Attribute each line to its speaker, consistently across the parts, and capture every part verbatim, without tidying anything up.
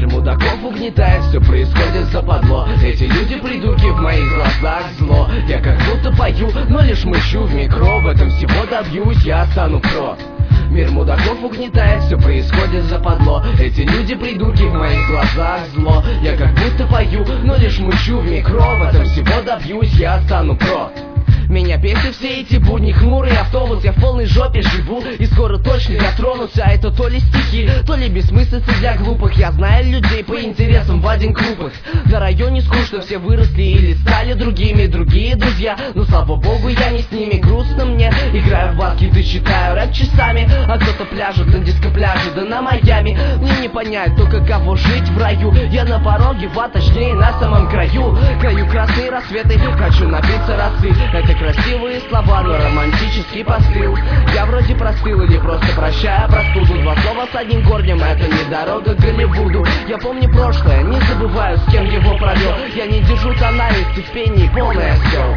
Speaker 1: Мир мудаков угнетает, все происходит западло. Эти люди придурки, в моих глазах зло. Я как будто пою, но лишь мычу в микро. В этом всего добьюсь, я стану про. Мир мудаков угнетает, все происходит западло. Эти люди придурки, в моих глазах зло. Я как будто пою, но лишь мычу в микро. В этом всего добьюсь, я стану про. Меня бесит все эти будни, хмурый автобус. Я в полной жопе живу и скоро точно я тронусь. А это то ли стихи, то ли бессмыслицы для глупых. Я знаю людей по интересам в один клубах. На районе скучно, все выросли или стали другими. Другие друзья, но слава богу я не с ними. Грустно мне, играю в баскет и читаю рэп часами. А кто-то пляжет на диско-пляже, да на Майами. Мне не понять, только кого жить в раю. Я на пороге, а точнее на самом краю. Краю красные рассветы, хочу напиться росы. Это красивые слова, но романтический посыл. Я вроде простыл или просто прощаю простуду. Два слова с одним корнем, это не дорога к Голливуду. Я помню прошлое, не забываю, с кем его провел. Я не держу тональности в пении, полное все.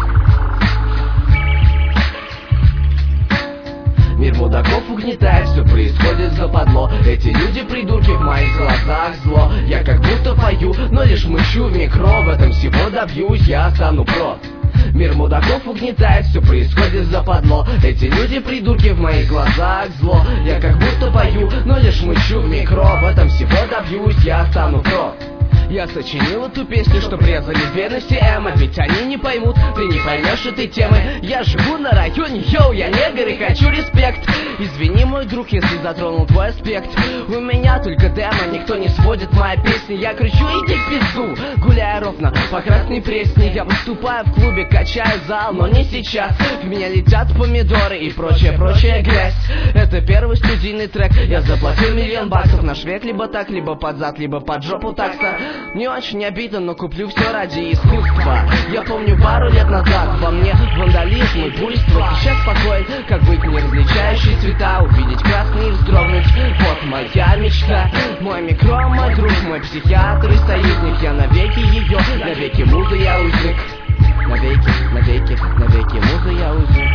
Speaker 1: Мир мудаков угнетает, все происходит западло. Эти люди придурки, в моих глазах зло. Я как будто пою, но лишь мычу в микро. В этом всего добьюсь, я стану про. Мир мудаков угнетает, все происходит западло. Эти люди придурки, в моих глазах зло. Я как будто пою, но лишь мычу в микро. В этом всего добьюсь, я стану про. Я сочинил эту песню, чтоб резали бедности эмо. Ведь они не поймут, ты не поймешь этой темы. Я живу на районе, йоу, я негр и хочу респект. Извини, мой друг, если затронул твой аспект. У меня только демо, никто не сводит мои песни. Я кричу, иди в пизду, гуляя ровно по Красной Пресне. Я выступаю в клубе, качаю зал, но не сейчас. В меня летят помидоры и прочая, прочая грязь. Это первый студийный трек, я заплатил миллион баксов. На швек либо так, либо под зад, либо под жопу такса. Не очень обидно, но куплю все ради искусства. Я помню пару лет назад во мне вандализм и буйство. Сейчас спокоен, как быть не различающий цвета. Увидеть красный и вздрогнуть, вот моя мечта. Мой микро, мой друг, мой психиатр и союзник. Я навеки ее, навеки муза я узник. Навеки, навеки, навеки муза я узник.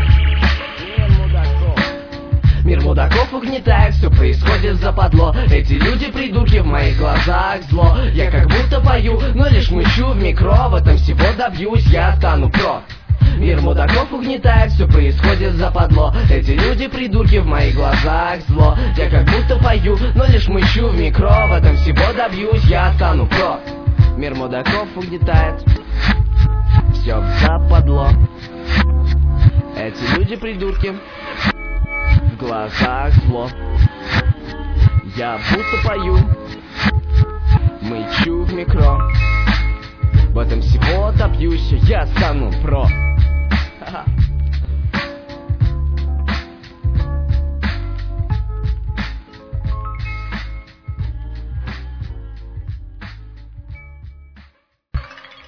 Speaker 1: Мир мудаков угнетает, все происходит западло. Эти люди придурки, в моих глазах зло. Я как будто пою, но лишь мычу в микро. В этом всего добьюсь, я стану про. Мир мудаков угнетает, все происходит западло. Эти люди придурки, в моих глазах зло. Я как будто пою, но лишь мычу в микро. В этом всего добьюсь, я стану про. Мир мудаков угнетает, все западло. Эти люди придурки, в глазах зло. Я будто пою, мычу в микро. В этом всего добьюсь, я стану про.